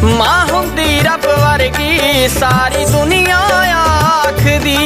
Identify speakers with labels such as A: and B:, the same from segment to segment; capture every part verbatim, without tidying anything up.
A: मां हुंदी रब वर्गी सारी दुनिया आखदी।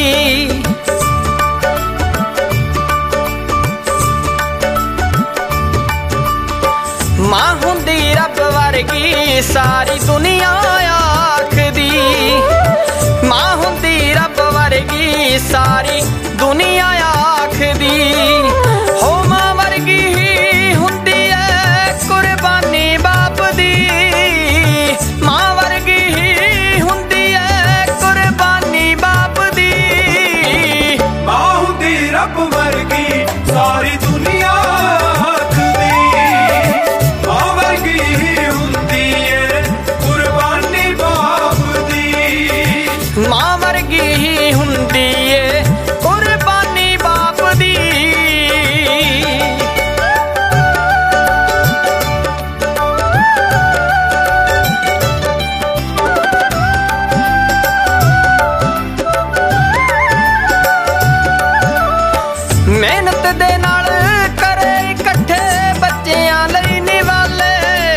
A: मां हुंदी रब वर्गी सारी दुनिया आखदी। मां हुंदी रब वर्गी सारी दुनिया आखदी। हो मां वर्गी ही हुंदी है कुर्बानी बाप दी। मां वर्गी ही हुंदी है कुर्बानी बाप दी।
B: मां हुंदी रब वर्गी सारी दुनिया आखदी। मां वर्गी ही हुंदी है कुर्बानी बाप दी।
A: मां वर्गी ही हुंदी है कुर्बानी बाप दी। मेहनत दे नाल करे इकट्ठे बच्चियां लई निवाले।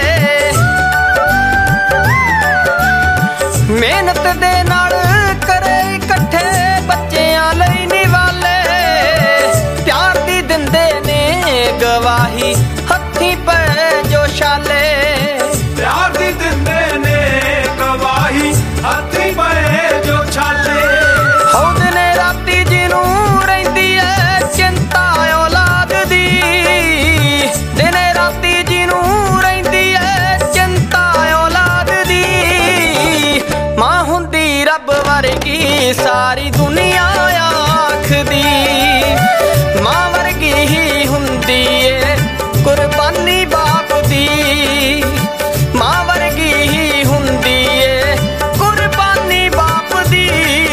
A: मेहनत दे नाल करे इकट्ठे बच्चियां लई निवाले। प्यार दी दिंदे ने गवाही हत्थी पे जो शाले।
B: प्यार दी दिंदे ने गवाही हत्थी पे जो छाले।
A: हो दिने राती जिनू रहिंदी है चिंता औलाद दी। दिने राती जिनू रहिंदी है चिंता औलाद दी। मां हुंदी रब वर्गी सारी दुनिया आखदी। मां वर्गी ही हुंदी है कुर्बानी बाप दी। मां वर्गी ही हुंदी है कुर्बानी बाप दी।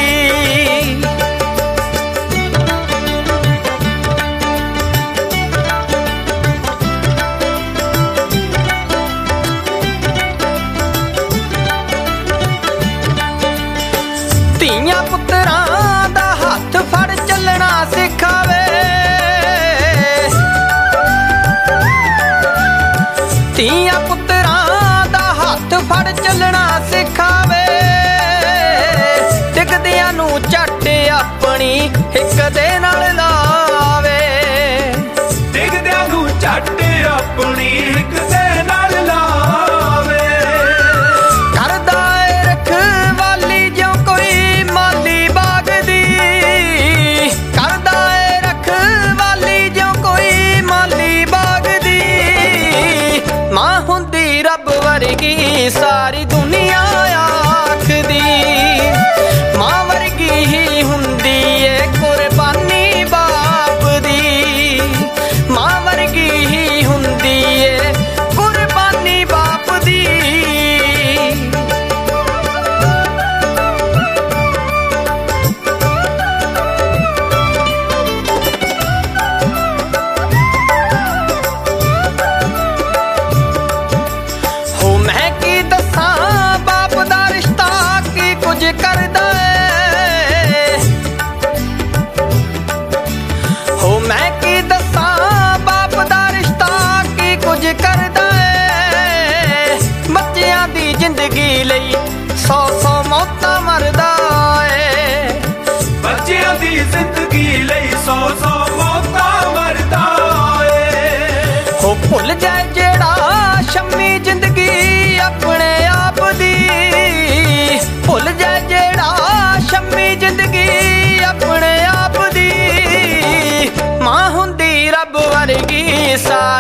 A: ਧੀਆਂ ਪੁੱਤਰਾਂ ਦਾ ਹੱਥ ਫੜ ਚੱਲਣਾ ਸਿਖਾਵੇ। ਧੀਆਂ ਪੁੱਤਰਾਂ ਦਾ ਹੱਥ ਫੜ ਚੱਲਣਾ ਸਿਖਾਵੇ। ਡਿੱਗਦਿਆਂ ਨੂੰ ਝੱਟ ਆਪਣੀ ਹਿੱਕ ਦੇ ਨਾਲ ਲਾਵੇ।
B: ਡਿੱਗਦਿਆਂ ਨੂੰ ਝੱਟ ਆਪਣੀ ਹਿੱਕ ਦੇ ਨਾਲ ਲਾਵੇ।
A: ਕਰਦਾ ਏ ਰਖਵਾਲੀ ਜਿਉਂ ਕੋਈ ਮਾਲੀ ਬਾਗ ਦੀ। ਕਰਦਾ ਏ ਰਖਵਾਲੀ ਜਿਉਂ ਕੋਈ ਮਾਲੀ ਬਾਗ ਦੀ। ਮਾਂ ਹੁੰਦੀ ਰੱਬ ਵਰਗੀ ਸਾਰੀ ਦੁਨੀਆ ਆਖਦੀ। ਮਾਂ ਵਰਗੀ ਹੀ ਹੁੰਦੀ ਏ ਕੁਰਬਾਨੀ ਬਾਪ ਦੀ। ਮਾਂ ਵਰਗੀ ਹੀ ਹੁੰਦੀ ਏ ਕੁਰਬਾਨੀ ਬਾਪ ਦੀ। ਹੋ ਮੈਂ ਕੀ ਦੱਸਾਂ ਬਾਪ ਦਾ ਰਿਸ਼ਤਾ ਕੀ ਕੁਝ ਕਰਦਾ ਏ। ਹੋ ਮੈਂ ਕੀ ਦੱਸਾਂ ਬਾਪ ਦਾ ਰਿਸ਼ਤਾ ਕੀ ਕੁਝ ਕਰਦਾ ਏ। ਬੱਚਿਆਂ ਦੀ ਜ਼ਿੰਦਗੀ ਲਈ ਸੌ ਸੌ ਮੌਤਾਂ ਮਰਦਾ ਏ।
B: ਬੱਚਿਆਂ ਦੀ ਜ਼ਿੰਦਗੀ ਲਈ ਸੌ ਸੌ ਮੌਤਾਂ ਮਰਦਾ ਏ।
A: ਹੋ ਭੁੱਲ ਜਾਏ ਜਿਹੜਾ ਸ਼ੰਮੀ ਜ਼ਿੰਦਗੀ ਆਪਣੇ ਆਪ ਦੀ। ਭੁੱਲ ਜਾਏ ਜਿਹੜਾ ਸ਼ੰਮੀ ਜ਼ਿੰਦਗੀ ਆਪਣੇ ਆਪ ਦੀ। ਮਾਂ ਹੁੰਦੀ ਰੱਬ ਵਰਗੀ ਸਾਰੀ